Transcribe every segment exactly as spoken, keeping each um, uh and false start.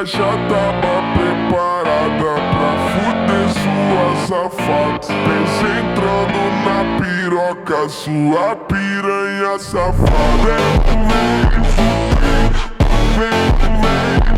ela já tava preparada pra fuder sua safada. Pensa entrando na piroca, sua piranha safada. Vem, vem, vem, vem,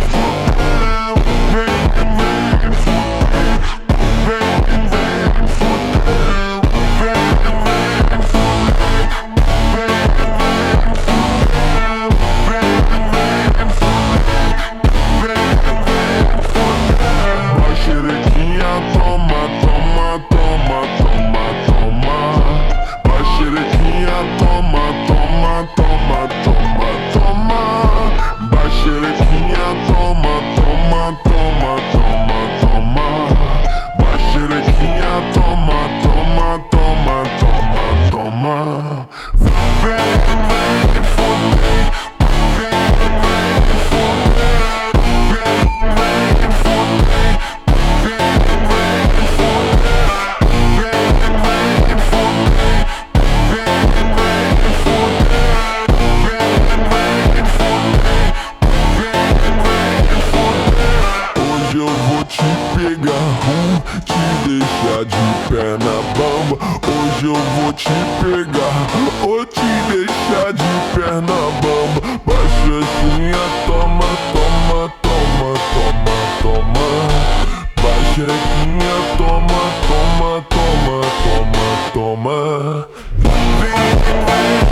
te deixar de perna bamba. Hoje eu vou te pegar, ou te deixar de perna bamba. Baixinha, toma, toma, toma, toma, toma. Baixinha, toma, toma, toma, toma, toma. Vem, vem.